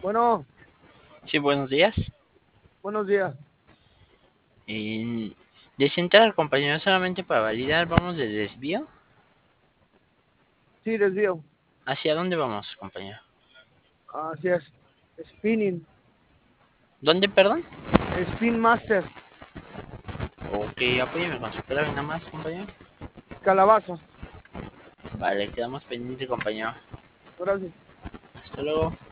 Bueno, Sí, buenos días. buenos días. Eh, Desea entrar, compañero, solamente para validar. Vamos de desvío. Sí, desvío. ¿Hacia dónde vamos, compañero? Así es. Spinning. ¿Dónde, perdón? Spin Master. Ok, apóyeme con su clave nada más, compañero. Calabaza. Vale, quedamos pendientes, compañero. Gracias. Hasta luego.